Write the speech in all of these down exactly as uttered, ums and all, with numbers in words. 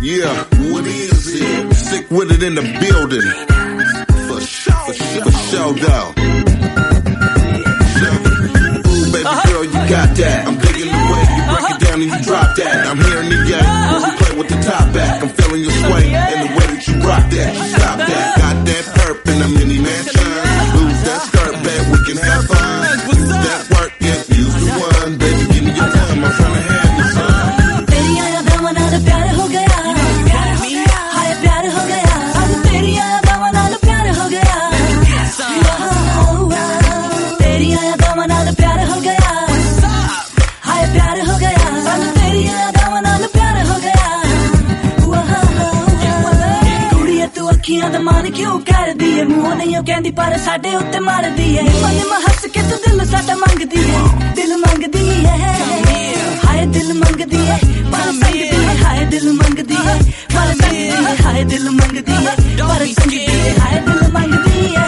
Yeah, what is it? Sick with it in the building. For sure, for sure, for sure, though. Ooh, baby girl, you got that. I'm digging the way you break it down and you drop that. I'm hearing the game, when you play with the top back. I'm feeling your sway and the way that you rock that. You stop that, got that perp in a mini mansion. Lose that skirt, bet we can have fun. Use that work, yeah, use the one. Baby, give me your time, I'm trying to have you, son. तेरी आया दामना लो प्यार हो गया, हाय प्यार हो गया। अब तेरी आया दामना लो प्यार हो गया, तेरी आया दामना लो प्यार हो गया, हाय प्यार हो गया। अब तेरी आया दामना लो प्यार हो गया। कुड़िया तू अखियां दा मान क्यों कर दी है, मुंह नहीं कहंदी पर साडे उत्ते मार दी है। मन में हंस के तू दिल साडा मंगदी है, दिल मंगदी है, हाय दिल मंगदी है, पर संगदी है, हाय दिल मंगदी है, पर संगदी है, हाय दिल मंगदी है, पर संगदी है, हाय दिल मंगदी है।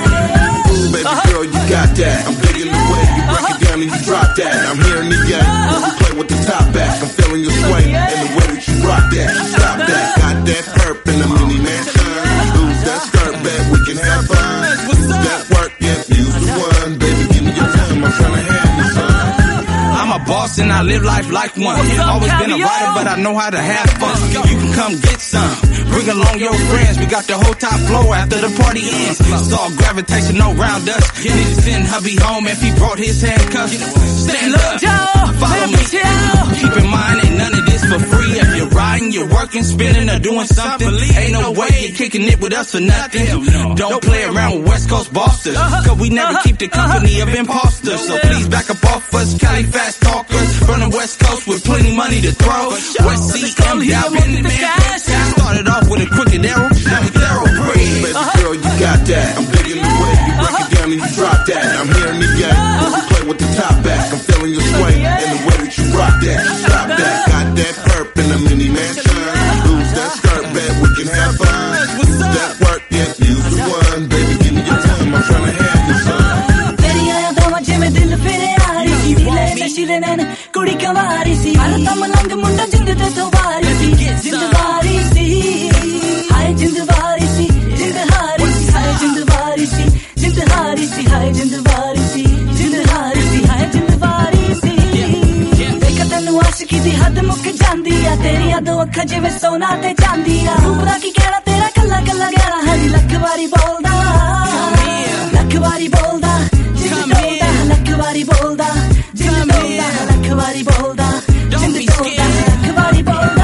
Baby girl, you got that. I'm digging the way you break it down and you drop that. I'm hearing the game, when you play with the top back. I'm feeling your sway and the way that you rock that. You stop that, got that perp in a mini mansion. Lose that skirt, bet we can have fun. Use that work, yeah, use the one. Baby, give me your time, I'm trying to have you, son. I'm a boss and I live life like one. Always been a writer, but I know how to have fun. You can come get some. Bring along your friends. We got the whole top floor after the party ends. It's all gravitation around us. You need to send hubby home if he brought his handcuffs. Stand up, follow me. Keep in mind, ain't none of this for free. If you're riding, you're working, spinning, or doing something, ain't no way you're kicking it with us for nothing. Don't play around with West Coast bosses, cause we never keep the company of imposters. So please back up off us, Cali fast talkers. From the West Coast with plenty money to throw. West C M down in the man. Started off with a crooked arrow, now we thoroughbred. Baby girl, you got that. I'm digging the way you break it down and you drop that. I'm hearing the game, when you play with the top back. I'm feeling your sway and the way that you rock that. You stop that, got that perp in a mini mansion. Lose that skirt, bet we can have fun. Use that work, yeah, use the one. Baby, give me your time, I'm trying to have you, son. तेरी आया दामा जिवें दिल फिरे यारी सी, दिले नशीले नैन कुड़ी कवारी सी, हर दम लंग मुंडा जिंद ते तो वारी सी, जिंद वारी सी, हाय जिंद वारी सी, जिंद हारी सी, हाय जिंद वारी सी, जिंद हारी सी, हाय जिंद वारी सी, जिंद हारी सी, हाय जिंद वारी सी। देखा तैनू आशिकी दी हद मुक जांदी आ, तेरियां दो अखां जिवें सोना ते चांदी आ। रूप दा की कहना तेरा कल्ला कल्ला गहरा हरी लख वारी बोलदा, लख वारी बोलदा, जिंद डोलदा, लख वारी बोलदा, जिंद डोलदा, लख वारी बोलदा, जिंद डोलदा, लख वारी बोलदा।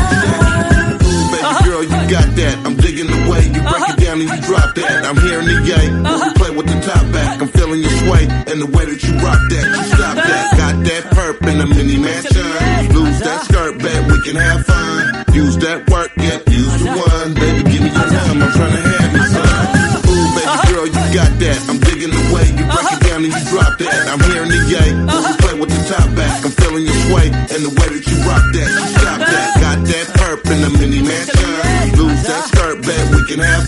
Baby girl, you got that. I'm digging the way you break it down and you drop that. I'm hearing the game, when you play with the top back. I'm feeling your sway and the way that you rock that. You stop that, got that perp in a mini mansion. Lose that skirt, bet we can have fun. Use that work, yeah, use the one. Baby, give me your time, I'm trying to have you, son. Ooh, baby girl, you got that. I'm digging the way you break it down and you drop that. I'm hearing the game, when you play with the top back. I'm feeling your sway and the way that you rock that. You stop that, got that perp in a mini mansion. Lose that skirt, bet we can have